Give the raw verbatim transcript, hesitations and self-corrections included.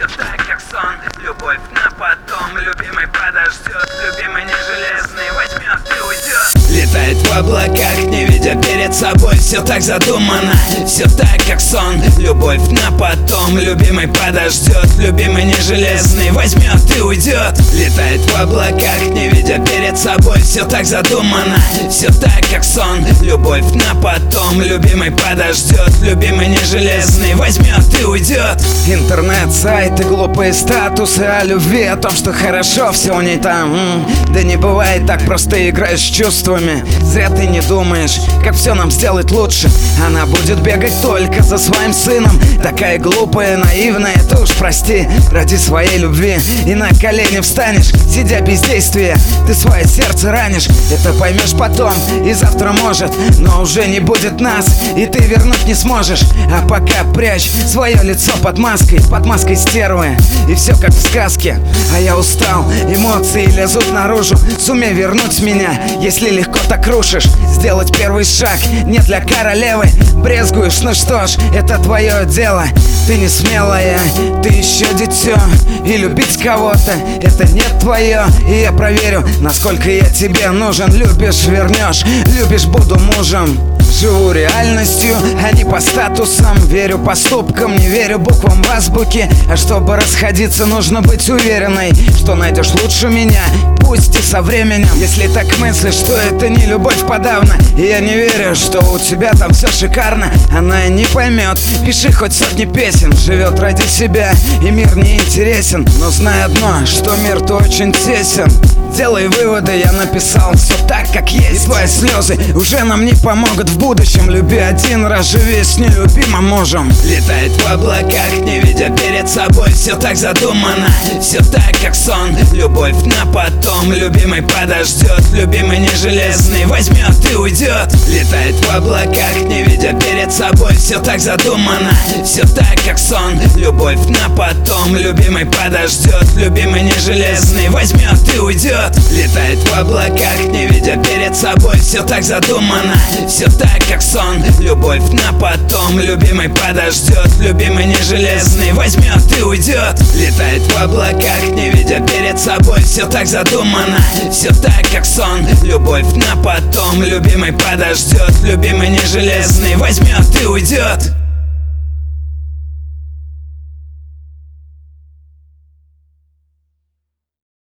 все так, как сон. Любовь на потом, любимый подождет, любимый не железный возьмет и уйдет. Летает в облаках, не видя перед собой, все так задумано, все так, как сон. Любовь на потом, любимый подождет, любимый не железный возьмет и уйдет. Летает в облаках, не видя перед собой, все так задумано, все так, как сон. Любовь на потом, любимый подождет, любимый не железный возьмет и уйдет. Интернет-сайты, глупые статусы о любви, о том, что хорошо все у ней там. М-м, да не бывает так, просто играешь с чувствами. Зря ты не думаешь, как все нам сделать лучше. Она будет бегать только за своим сыном. Такая глупая, наивная, ты уж прости. Ради своей любви и на колени встанешь, сидя без действия. Ты свое сердце ранишь, это поймешь потом. И завтра может, но уже не будет нас, и ты вернуть не сможешь. А пока прячь свое лицо под маской, под маской стервы, и все как в сказке. А я устал, эмоции лезут наружу. Сумей вернуть меня, если легко так рушишь. Сделать первый шаг не для королевы. Брезгуешь, ну что ж, это твое дело. Ты не смелая, ты еще дитё, и любить кого-то это не твое. И я проверю, насколько я тебе нужен. Любишь, вернешь, любишь, буду мужем. Живу реальностью, а не по статусам. Верю поступкам, не верю буквам в азбуке. А чтобы расходиться, нужно быть уверенной, что найдешь лучше меня, пусть и со временем. Если так мыслишь, что это не любовь подавно, и я не верю, что у тебя там все шикарно, она и не поймет. Пиши хоть сотни песен, живет ради себя, и мир не интересен. Но знай одно, что мир-то очень тесен. Делай выводы, я написал все так, как есть. И твои слезы уже нам не помогут в будущем. Люби один раз, живи с нелюбимым мужем. Летает в облаках, не видя перед собой, все так задумано, все так, как сон. Любовь на потом, любимый подождет, любимый не железный возьмет и уйдет. Летает в облаках, не видя перед собой, все так задумано, все так, как сон. Любовь на потом, любимый подождет, любимый не железный возьмет и уйдет. Летает в облаках, не видя перед собой, все так задумано, все так, как сон. Любовь на потом, любимый подождет, любимый не железный возьмет и уйдет. Летает в облаках, не видя перед собой, все так задумано, все так, как сон. Любовь на потом, любимый подождет, любимый не железный возьмет и уйдет.